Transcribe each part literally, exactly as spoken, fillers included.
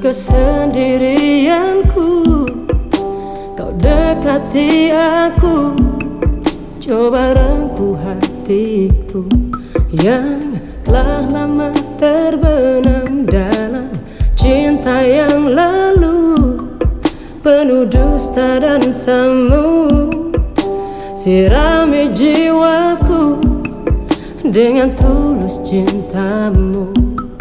kesendirianku, kau dekati aku, coba rengkuh hatiku yang telah lama terbenam dalam cinta yang lalu, penuh dusta dan semu. Sirami jiwaku dengan tulus cintamu,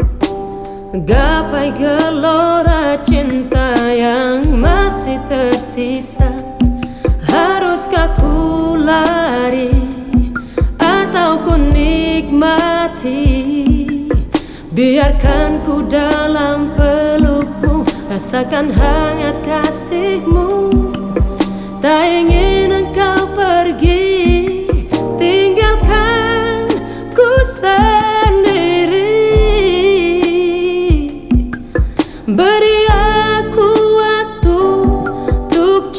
gapai gelora cinta yang masih tersisa. Haruskah ku lari atau ku nikmati? Biarkan ku dalam pelukmu, rasakan hangat kasihmu. Tak ingin engkau pergi, tinggalkan ku sendiri. Beri aku waktu untuk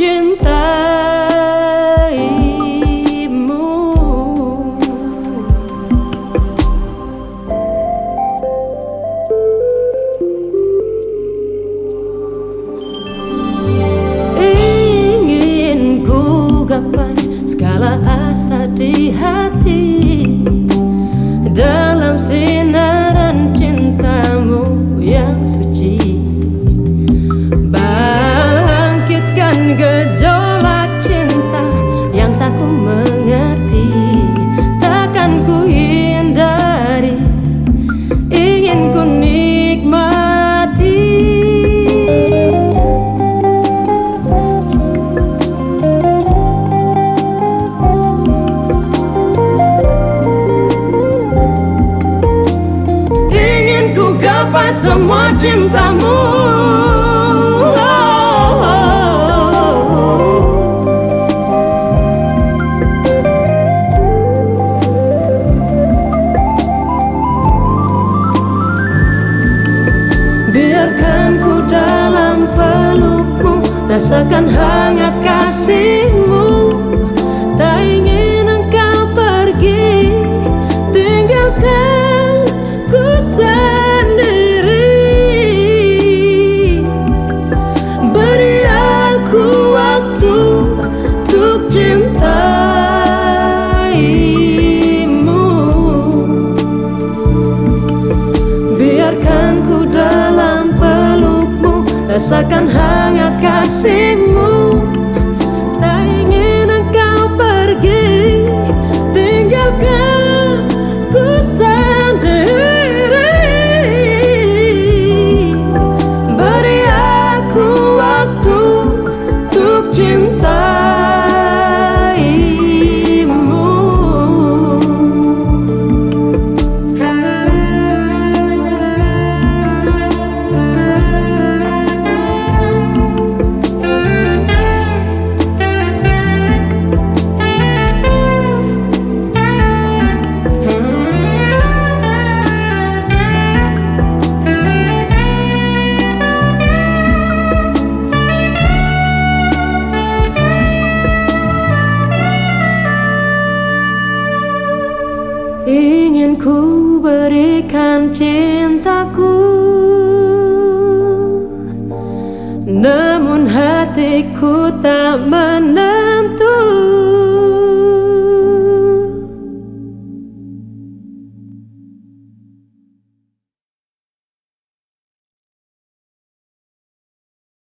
cintaimu. Ingin ku gapai segala asa di hati dalam sinaran cintamu yang suci. Bangkitkan gejolak cinta yang tak ku mengerti, takkan ku hindari, ingin ku nikmati. Ingin ku gapai semua cintamu. Biarkan ku dalam pelukmu, rasakan hangat kasihmu. Tak ingin engkau pergi, tinggalkan ku sendiri. Beri aku waktu untuk cintaimu. Biarkan ku dalam pelukmu, rasakan hangat kasihmu. Tak ingin engkau pergi, tinggalkan ku sendiri. Beri aku waktu untuk cintaimu. Ingin ku berikan cintaku, namun hatiku tak menentu.